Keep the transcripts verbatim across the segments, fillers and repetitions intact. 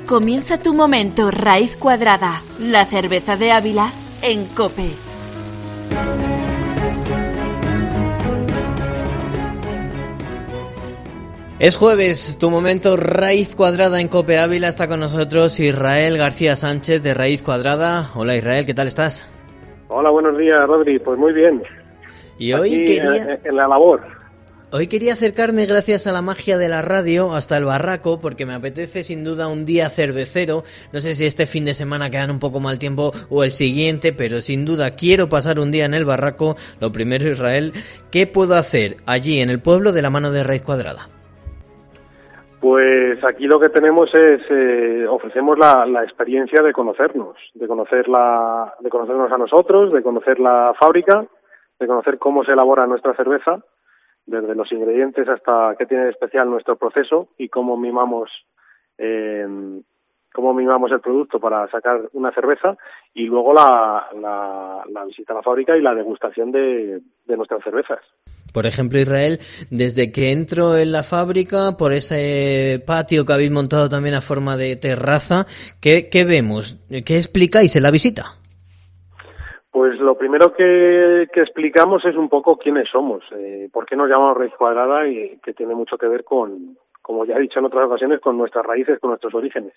Comienza tu momento Raíz Cuadrada, la cerveza de Ávila en COPE. Es jueves, tu momento Raíz Cuadrada en COPE Ávila. Está con nosotros Israel García Sánchez de Raíz Cuadrada. Hola Israel, ¿qué tal estás? Hola, buenos días Rodri, pues muy bien. Y hoy Aquí, quería... en, en la labor. Hoy quería acercarme, gracias a la magia de la radio, hasta el barraco, porque me apetece sin duda un día cervecero. No sé si este fin de semana quedan un poco mal tiempo o el siguiente, pero sin duda quiero pasar un día en el barraco. Lo primero, Israel, ¿qué puedo hacer allí en el pueblo de la mano de Raíz Cuadrada? Pues aquí lo que tenemos es, eh, ofrecemos la, la experiencia de conocernos, de conocer la, de conocernos a nosotros, de conocer la fábrica, de conocer cómo se elabora nuestra cerveza, desde los ingredientes hasta qué tiene de especial nuestro proceso y cómo mimamos eh, cómo mimamos el producto para sacar una cerveza, y luego la, la, la visita a la fábrica y la degustación de, de nuestras cervezas. Por ejemplo, Israel, desde que entro en la fábrica, por ese patio que habéis montado también a forma de terraza, ¿qué, qué vemos? ¿Qué explicáis en la visita? Pues lo primero que, que explicamos es un poco quiénes somos, eh, por qué nos llamamos Raíz Cuadrada, y que tiene mucho que ver con, como ya he dicho en otras ocasiones, con nuestras raíces, con nuestros orígenes.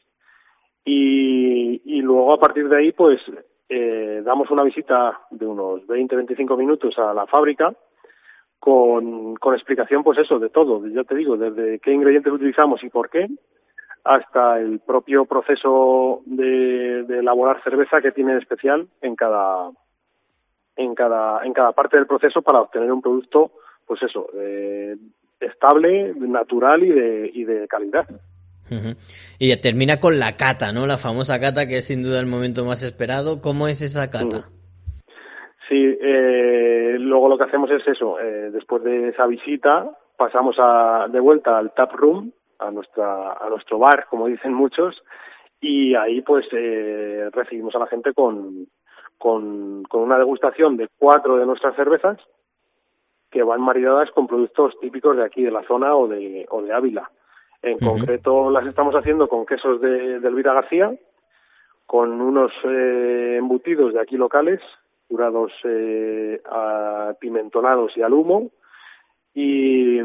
Y, y luego a partir de ahí, pues eh, damos una visita de unos veinte a veinticinco minutos a la fábrica con, con explicación, pues eso, de todo. Ya te digo, desde qué ingredientes utilizamos y por qué, hasta el propio proceso de, de elaborar cerveza que tiene de especial en cada en cada en cada parte del proceso para obtener un producto, pues eso, eh, estable, natural y de y de calidad. Uh-huh. Y termina con la cata, ¿no? La famosa cata, que es sin duda el momento más esperado. ¿Cómo es esa cata? Sí, eh, luego lo que hacemos es eso, eh, después de esa visita pasamos a, de vuelta al tap room, a nuestra a nuestro bar, como dicen muchos, y ahí pues eh, recibimos a la gente con Con, con una degustación de cuatro de nuestras cervezas que van maridadas con productos típicos de aquí, de la zona o de, o de Ávila. En uh-huh. concreto las estamos haciendo con quesos de, de Elvira García, con unos eh, embutidos de aquí locales, curados eh, a pimentonados y al humo, y,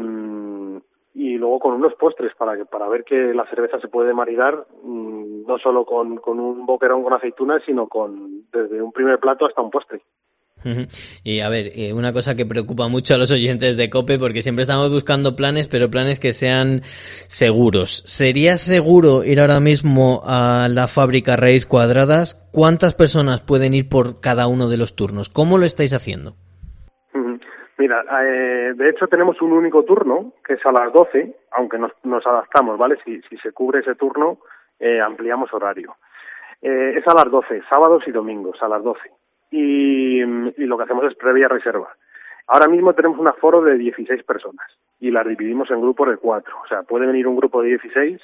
y luego con unos postres para que para ver que la cerveza se puede maridar mmm, no solo con, con un boquerón con aceitunas, sino con desde un primer plato hasta un postre. Uh-huh. Y a ver, una cosa que preocupa mucho a los oyentes de COPE, porque siempre estamos buscando planes, pero planes que sean seguros. ¿Sería seguro ir ahora mismo a la fábrica Raíz Cuadradas? ¿Cuántas personas pueden ir por cada uno de los turnos? ¿Cómo lo estáis haciendo? Mira, eh, de hecho tenemos un único turno, que es a las doce, aunque nos, nos adaptamos, ¿vale? Si, si se cubre ese turno, eh, ampliamos horario. Eh, es a las doce, sábados y domingos, a las doce. Y, y lo que hacemos es previa reserva. Ahora mismo tenemos un aforo de dieciséis personas y las dividimos en grupos de cuatro. O sea, puede venir un grupo de dieciséis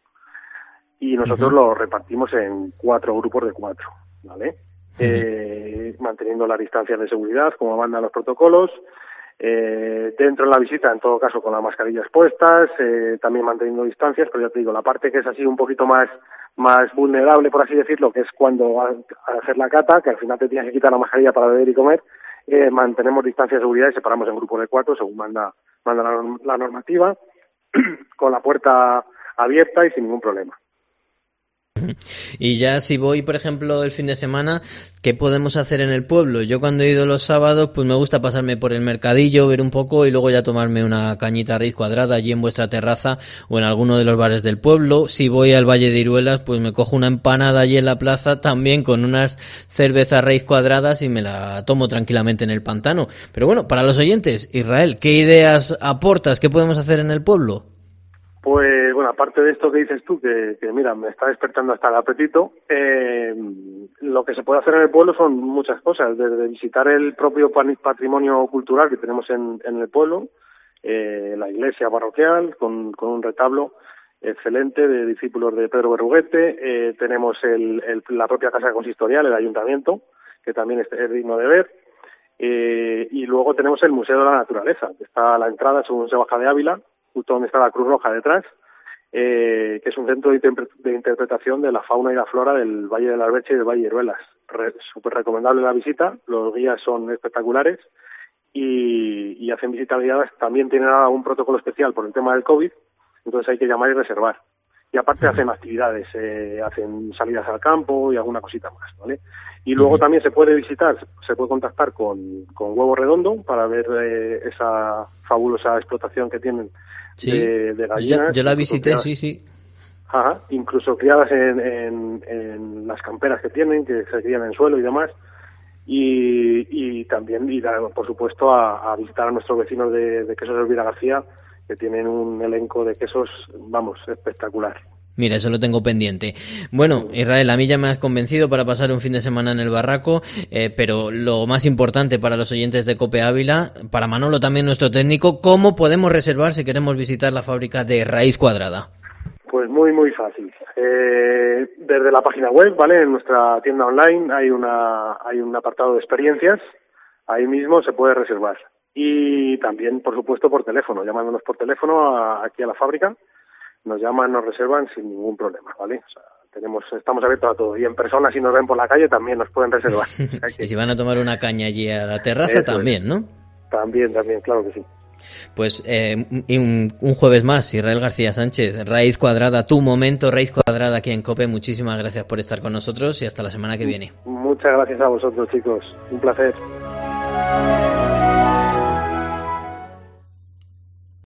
y nosotros uh-huh. lo repartimos en cuatro grupos de cuatro, ¿vale? Uh-huh. Eh, manteniendo las distancias de seguridad, como mandan los protocolos. Eh, dentro de la visita, en todo caso, con las mascarillas puestas, eh, también manteniendo distancias, pero ya te digo, la parte que es así un poquito más más vulnerable, por así decirlo, que es cuando a, a hacer la cata, que al final te tienes que quitar la mascarilla para beber y comer, eh, mantenemos distancia de seguridad y separamos en grupos de cuatro, según manda, manda la, la normativa, con la puerta abierta y sin ningún problema. Y ya si voy, por ejemplo, el fin de semana, ¿qué podemos hacer en el pueblo? Yo cuando he ido los sábados, pues me gusta pasarme por el mercadillo, ver un poco y luego ya tomarme una cañita Raíz Cuadrada allí en vuestra terraza o en alguno de los bares del pueblo. Si voy al Valle de Iruelas, pues me cojo una empanada allí en la plaza también con unas cervezas Raíz Cuadradas y me la tomo tranquilamente en el pantano. Pero bueno, para los oyentes, Israel, ¿qué ideas aportas? ¿Qué podemos hacer en el pueblo? Pues bueno, aparte de esto que dices tú, que, que mira, me está despertando hasta el apetito, eh, lo que se puede hacer en el pueblo son muchas cosas, desde visitar el propio patrimonio cultural que tenemos en, en el pueblo, eh, la iglesia parroquial con, con un retablo excelente de discípulos de Pedro Berruguete, eh, tenemos el, el, la propia casa consistorial, el ayuntamiento, que también es, es digno de ver, eh, y luego tenemos el Museo de la Naturaleza, que está a la entrada según se baja de Ávila, justo donde está la Cruz Roja detrás, eh, que es un centro de, interpre- de interpretación de la fauna y la flora del Valle de la Alberche y del Valle de Heruelas. Re- súper recomendable la visita, los guías son espectaculares y, y hacen visitas guiadas. También tienen ahora un protocolo especial por el tema del COVID, entonces hay que llamar y reservar. Y aparte hacen actividades, eh, hacen salidas al campo y alguna cosita más, ¿vale? Y luego también se puede visitar, se puede contactar con, con Huevo Redondo para ver eh, esa fabulosa explotación que tienen sí. de, de gallinas. Yo, yo la visité, criadas, sí, sí. Ajá, incluso criadas en, en, en las camperas que tienen, que se crían en suelo y demás. Y, y también ir, a, por supuesto, a, a visitar a nuestros vecinos de, de Quesos Elvira García, que tienen un elenco de quesos, vamos, espectacular. Mira, eso lo tengo pendiente. Bueno, Israel, a mí ya me has convencido para pasar un fin de semana en el Barraco, eh, pero lo más importante para los oyentes de COPE Ávila, para Manolo también nuestro técnico, ¿cómo podemos reservar si queremos visitar la fábrica de Raíz Cuadrada? Pues muy, muy fácil. Eh, desde la página web, ¿vale? En nuestra tienda online hay una hay un apartado de experiencias, ahí mismo se puede reservar. Y también, por supuesto, por teléfono, llamándonos por teléfono a, aquí a la fábrica, nos llaman, nos reservan sin ningún problema, ¿vale? O sea, tenemos, estamos abiertos a todo. Y en persona, si nos ven por la calle, también nos pueden reservar. Y si van a tomar una caña allí a la terraza, eso también, es. ¿no? También, también, claro que sí. Pues eh, un, un jueves más, Israel García Sánchez, Raíz Cuadrada, tu momento, Raíz Cuadrada aquí en COPE. Muchísimas gracias por estar con nosotros y hasta la semana que viene. Muchas gracias a vosotros, chicos. Un placer.